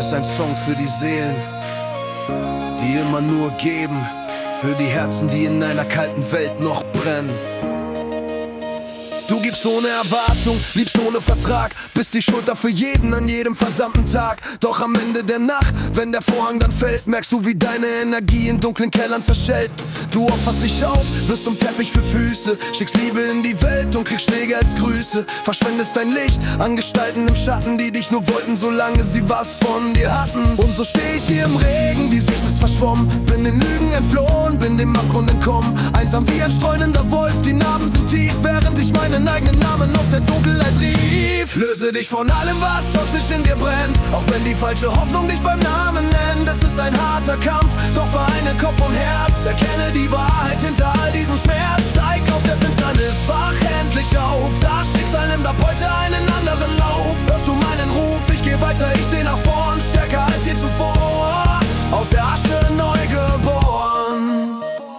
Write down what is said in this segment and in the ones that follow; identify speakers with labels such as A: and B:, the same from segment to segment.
A: ist ein Song für die Seelen, die immer nur geben, für die Herzen, die in einer kalten Welt noch brennen. Du gibst ohne Erwartung, liebst ohne Vertrag, bist die Schulter für jeden an jedem verdammten Tag. Doch am Ende der Nacht, wenn der Vorhang dann fällt, merkst du, wie deine Energie in dunklen Kellern zerschellt. Du opferst dich auf, wirst zum Teppich für Füße, schickst Liebe in die Welt und kriegst Schläge als Grüße. Verschwendest dein Licht an Gestalten im Schatten, die dich nur wollten, solange sie was von dir hatten. Und so steh ich hier im Regen, die Sicht ist verschwommen, bin den Lügen entflohen, bin dem Abgrund entkommen. Einsam wie ein streunender Wolf, die Narben sind tief, während ich meinen eigenen Namen aus der Dunkelheit rief. Löse dich von allem, was toxisch in dir brennt, auch wenn die falsche Hoffnung dich beim Namen nennt. Es ist ein harter Kampf, doch vereine Kopf und Herz, erkenne die Wahrheit hinter all diesem Schmerz. Steig aus der Finsternis, wach endlich auf, das Schicksal nimmt ab heute einen anderen Lauf. Hörst du meinen Ruf, ich geh weiter, ich seh nach vorn, stärker als je zuvor, aus der Asche neu geboren.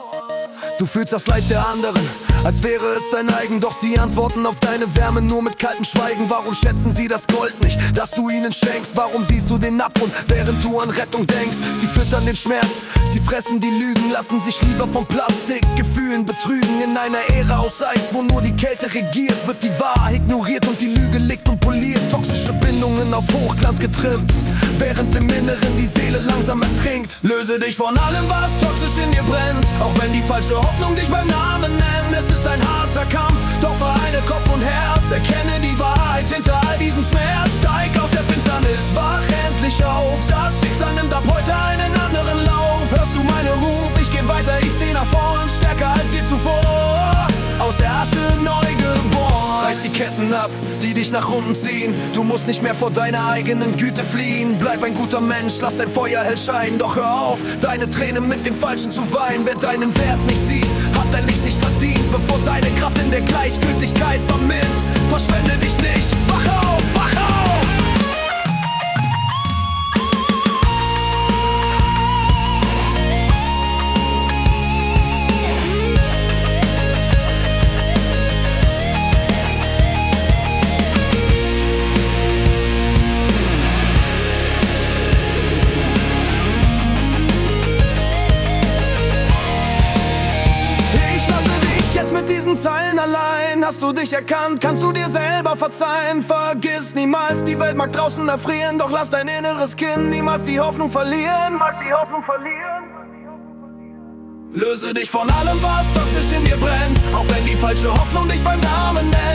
A: Du fühlst das Leid der anderen, als wäre es dein eigen, doch sie antworten auf deine Wärme nur mit kaltem Schweigen. Warum schätzen sie das Gold nicht, das du ihnen schenkst? Warum siehst du den Abgrund, während du an Rettung denkst? Sie füttern den Schmerz, sie fressen die Lügen, lassen sich lieber von Plastikgefühlen betrügen. In einer Ära aus Eis, wo nur die Kälte regiert, wird die Wahrheit ignoriert und die Lüge liegt und poliert. Toxische Bindungen auf Hochglanz getrimmt, während im Inneren die Seele langsam ertrinkt. Löse dich von allem, was toxisch in dir brennt, auch wenn die falsche Hoffnung dich beim Namen nennt. Es ist ein harter Kampf, doch vereine Kopf und Herz, erkenne die Wahrheit hinter all diesem Schmerz. Steig aus der Finsternis, wach endlich auf, das Schicksal nimmt ab heute einen anderen Lauf. Hörst du meinen Ruf, ich geh weiter, ich seh nach vorn, stärker als je zuvor, aus der Asche neu geboren. Reiß die Ketten ab, die dich nach unten ziehen, du musst nicht mehr vor deiner eigenen Güte fliehen. Bleib ein guter Mensch, lass dein Feuer hell scheinen, doch hör auf, deine Tränen mit den Falschen zu weinen. Wer deinen Wert nicht sieht, hat dein Licht nicht verdient, bevor deine Kraft in der Gleichgültigkeit vermehrt. Verschwende dich nicht, wach auf, wach auf! Mit diesen Zeilen allein, hast du dich erkannt, kannst du dir selber verzeihen. Vergiss niemals, die Welt mag draußen erfrieren, doch lass dein inneres Kind niemals die Hoffnung verlieren. Löse dich von allem, was toxisch in dir brennt, auch wenn die falsche Hoffnung dich beim Namen nennt.